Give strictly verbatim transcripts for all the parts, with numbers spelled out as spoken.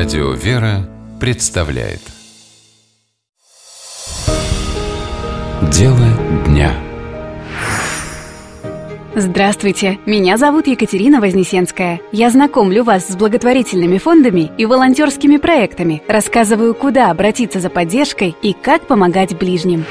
Радио «Вера» представляет Дело дня. Здравствуйте, меня зовут Екатерина Вознесенская. Я знакомлю вас с благотворительными фондами и волонтерскими проектами, рассказываю, куда обратиться за поддержкой и как помогать ближним.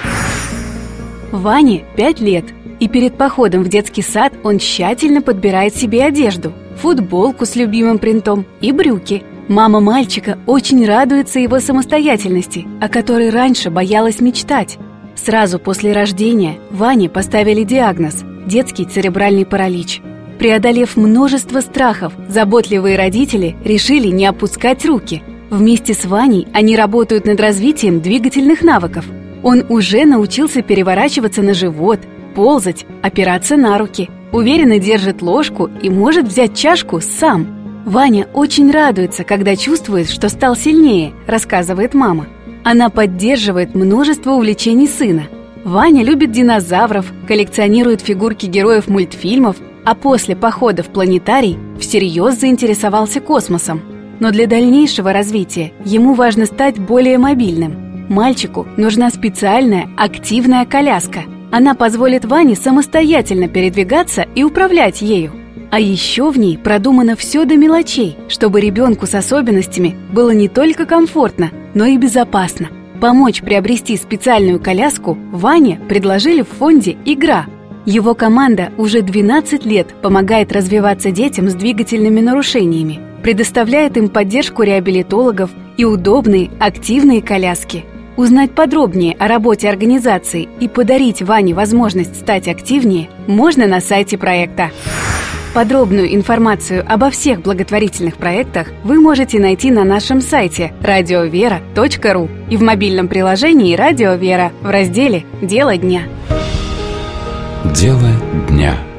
Ване пять лет, и перед походом в детский сад он тщательно подбирает себе одежду, футболку с любимым принтом и брюки. Мама мальчика очень радуется его самостоятельности, о которой раньше боялась мечтать. Сразу после рождения Ване поставили диагноз – детский церебральный паралич. Преодолев множество страхов, заботливые родители решили не опускать руки. Вместе с Ваней они работают над развитием двигательных навыков. Он уже научился переворачиваться на живот, ползать, опираться на руки, уверенно держит ложку и может взять чашку сам. Ваня очень радуется, когда чувствует, что стал сильнее, рассказывает мама. Она поддерживает множество увлечений сына. Ваня любит динозавров, коллекционирует фигурки героев мультфильмов, а после похода в планетарий всерьез заинтересовался космосом. Но для дальнейшего развития ему важно стать более мобильным. Мальчику нужна специальная активная коляска. Она позволит Ване самостоятельно передвигаться и управлять ею. А еще в ней продумано все до мелочей, чтобы ребенку с особенностями было не только комфортно, но и безопасно. Помочь приобрести специальную коляску Ване предложили в фонде «Игра». Его команда уже двенадцать лет помогает развиваться детям с двигательными нарушениями, предоставляет им поддержку реабилитологов и удобные, активные коляски. Узнать подробнее о работе организации и подарить Ване возможность стать активнее можно на сайте проекта. Подробную информацию обо всех благотворительных проектах вы можете найти на нашем сайте радио вера точка ру и в мобильном приложении «Радио Вера» в разделе «Дело дня». Дело дня.